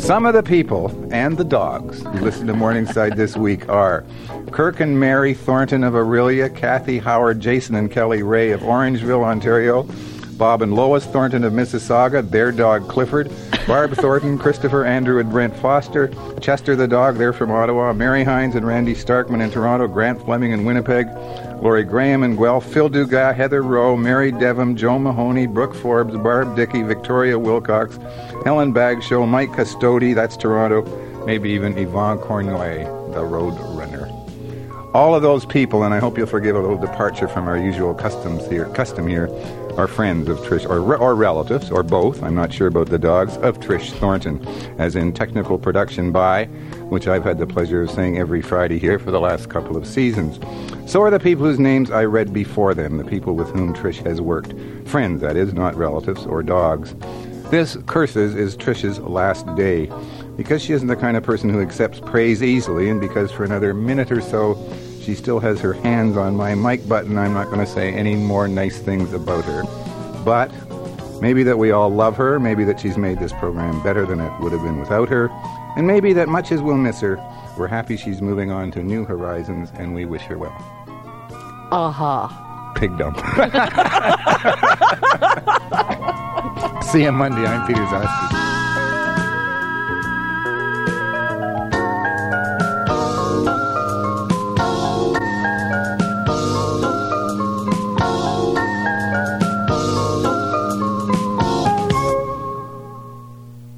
Some of the people and the dogs who listen to Morningside this week are Kirk and Mary Thornton of Aurelia, Kathy, Howard, Jason, and Kelly Ray of Orangeville, Ontario, Bob and Lois Thornton of Mississauga, their dog Clifford, Barb Thornton, Christopher, Andrew, and Brent Foster, Chester the dog, they're from Ottawa, Mary Hines and Randy Starkman in Toronto, Grant Fleming in Winnipeg, Lori Graham in Guelph, Phil Dugas, Heather Rowe, Mary Devon, Joe Mahoney, Brooke Forbes, Barb Dickey, Victoria Wilcox, Helen Bagshow, Mike Custodi, that's Toronto, maybe even Yvonne Cornoy, the road runner. All of those people, and I hope you'll forgive a little departure from our usual custom here, are friends of Trish, or relatives, or both, I'm not sure about the dogs, of Trish Thornton, as in technical production by, which I've had the pleasure of saying every Friday here for the last couple of seasons. So are the people whose names I read before them, the people with whom Trish has worked. Friends, that is, not relatives or dogs. This, Curses, is Trish's last day, because she isn't the kind of person who accepts praise easily, and because for another minute or so she still has her hands on my mic button, I'm not going to say any more nice things about her. But maybe that we all love her, maybe that she's made this program better than it would have been without her, and maybe that much as we'll miss her, we're happy she's moving on to new horizons, and we wish her well. Aha. Pig dump. See you Monday. I'm Peter Zosky.